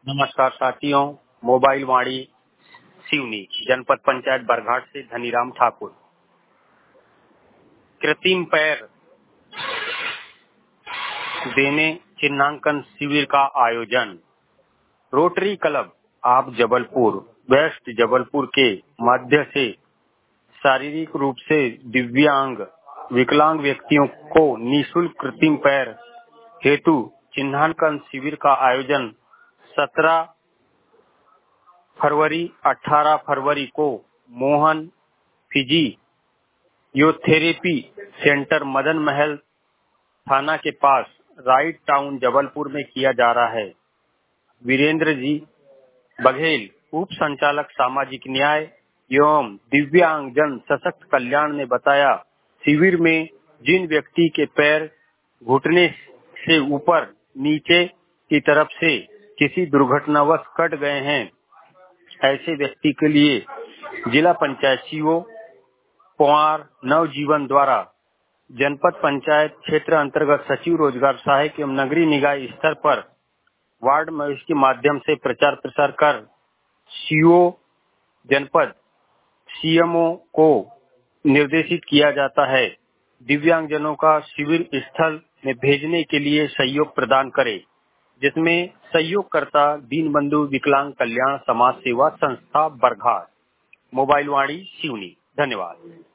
नमस्कार साथियों, मोबाइल वाणी सिवनी जनपद पंचायत बरघाट से धनीराम ठाकुर। कृत्रिम पैर देने चिन्हांकन शिविर का आयोजन। रोटरी क्लब आप जबलपुर वेस्ट जबलपुर के माध्यम से शारीरिक रूप से दिव्यांग विकलांग व्यक्तियों को निःशुल्क कृत्रिम पैर हेतु चिन्हांकन शिविर का आयोजन 17 फरवरी 18 फरवरी को मोहन फिजियोथेरेपी सेंटर मदन महल थाना के पास राइट टाउन जबलपुर में किया जा रहा है। वीरेंद्र जी बघेल उप संचालक सामाजिक न्याय एवं दिव्यांग जन सशक्त कल्याण ने बताया, शिविर में जिन व्यक्ति के पैर घुटने से ऊपर नीचे की तरफ से किसी दुर्घटनावश कट गए हैं, ऐसे व्यक्ति के लिए जिला पंचायत सीओ कुंवर नवजीवन द्वारा जनपद पंचायत क्षेत्र अंतर्गत सचिव रोजगार सहायक एवं नगरीय निकाय स्तर पर वार्ड में इसके माध्यम से प्रचार प्रसार कर सीओ जनपद सीएमओ को निर्देशित किया जाता है, दिव्यांगजनों का शिविर स्थल में भेजने के लिए सहयोग प्रदान करें, जिसमें सहयोगकर्ता दीनबंधु विकलांग कल्याण समाज सेवा संस्था बरघाट। मोबाइल वाणी सिवनी। धन्यवाद।